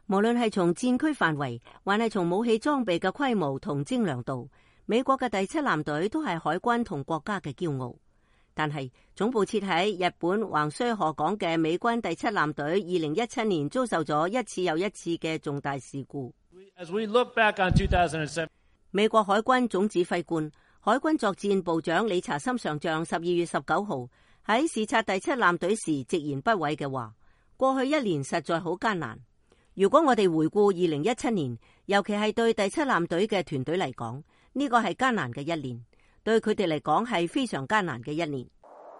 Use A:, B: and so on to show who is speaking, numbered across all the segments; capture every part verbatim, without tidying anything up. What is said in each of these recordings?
A: 無論係從戰區範圍，還係從武器裝備嘅規模同精良度，美國嘅第七艦隊都係海軍同國家嘅驕傲。但係總部設喺日本橫須賀港嘅美軍第七艦隊，二零一七年遭受咗一次又一次嘅重大事故。
B: As we look back on two thousand seven，
A: 美國海軍總指揮官、海軍作戰部長理查森上將十二月十九號喺視察第七艦隊時直言不諱嘅話：過去一年實在好艱難。如果我哋回顧二零一七年，尤其係對第七艦隊嘅團隊嚟講，呢個係艱難嘅一年，對佢哋嚟講係非常艱難嘅一年。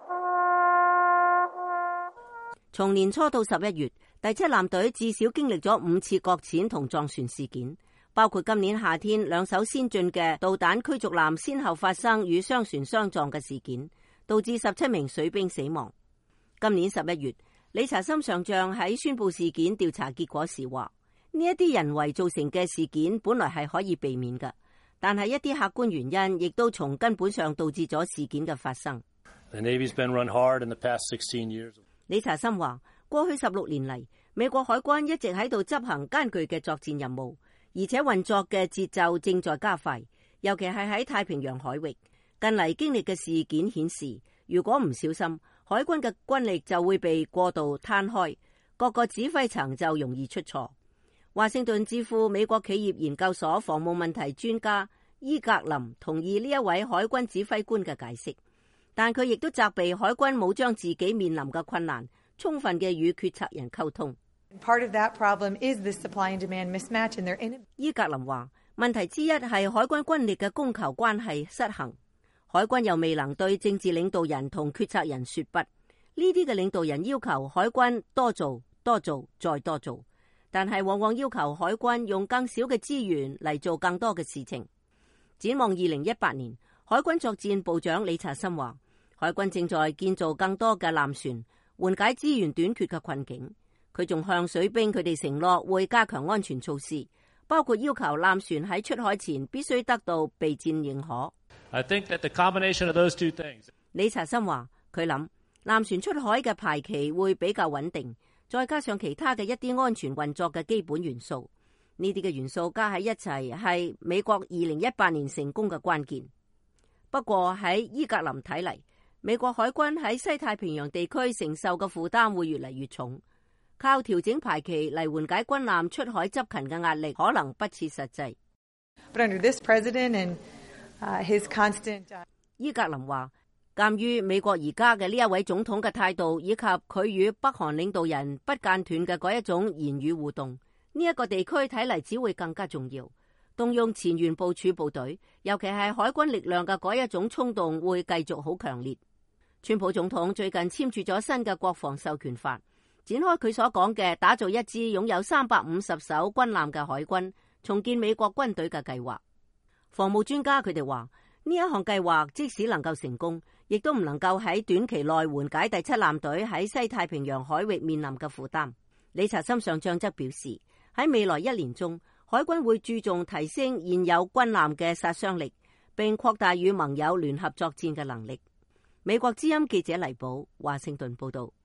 A: 從年初到十一月，第七艦隊至少經歷咗五次擱淺同撞船事件，包括今年夏天兩艘先進嘅導彈驅逐艦先後發生與商船相撞嘅事件，導致十七名水兵死亡。今年十一月，理查森上將喺宣布事件調查結果時話：呢一啲人為造成嘅事件本來係可以避免嘅，但係一啲客觀原因亦都從根本上導致咗事件嘅發生。
B: The Navy's been run hard in the past sixteen years.
A: 理查森話：過去十六年嚟，美國海軍一直喺度執行艱巨嘅作戰任務，而且運作嘅節奏正在加快，尤其係喺太平洋海域。近嚟經歷嘅事件顯示，如果唔小心，海軍嘅軍力就會被過度攤開，各個指揮層就容易出錯。華盛頓智庫美國企業研究所防務問題專家伊格林同意呢一位海軍指揮官嘅解釋，但佢亦都責備海軍冇將自己面臨嘅困難充分嘅與決策人溝通。
C: Part of that problem is the supply and demand mismatch in their in-
A: 伊格林話，問題之一係海軍軍力嘅供求關係失衡，海軍又未能對政治領導人同決策人說不。呢啲嘅領導人要求海軍多做多做再多做，但係往往要求海軍用更少嘅資源嚟做更多嘅事情。展望二零一八年，海軍作戰部長理查森話，海軍正在建造更多嘅艦船，緩解資源短缺嘅困境。佢仲向水兵佢哋承諾會加強安全措施，包括要求艦船喺出海前必須得到備戰認可。
B: I think that the combination of those two things.
A: 理查森話，佢諗艦船出海嘅排期會比較穩定，再加上其他嘅一啲安全運作嘅基本元素，呢啲嘅元素加喺一齊係美國二零一八年成功嘅關鍵。不過喺伊格林睇嚟，美國海軍喺西太平洋地區承受嘅負擔會越嚟越重，靠調整排期嚟緩解軍艦出海執勤嘅壓力可能不切實際。
C: But under this president and uh, his constant, uh...
A: 伊格林話，鑒於美國而家嘅呢一位總統嘅態度，以及佢與北韓領導人不間斷嘅嗰一種言語互動，呢一個地區睇嚟只會更加重要。動用前沿部署部隊，尤其係海軍力量嘅嗰一種衝動會繼續好強烈。川普總統最近簽署咗新嘅國防授權法，展開佢所講嘅打造一支擁有三百五十艘軍艦嘅海軍，重建美國軍隊嘅計劃。防務專家佢哋話，呢一項計劃即使能夠成功，亦都唔能夠喺短期內緩解第七艦隊喺西太平洋海域面臨嘅負擔。理查森上將則表示，喺未來一年中，海軍會注重提升現有軍艦嘅殺傷力，並擴大與盟友聯合作戰嘅能力。美國之音記者黎寶，華盛頓報道。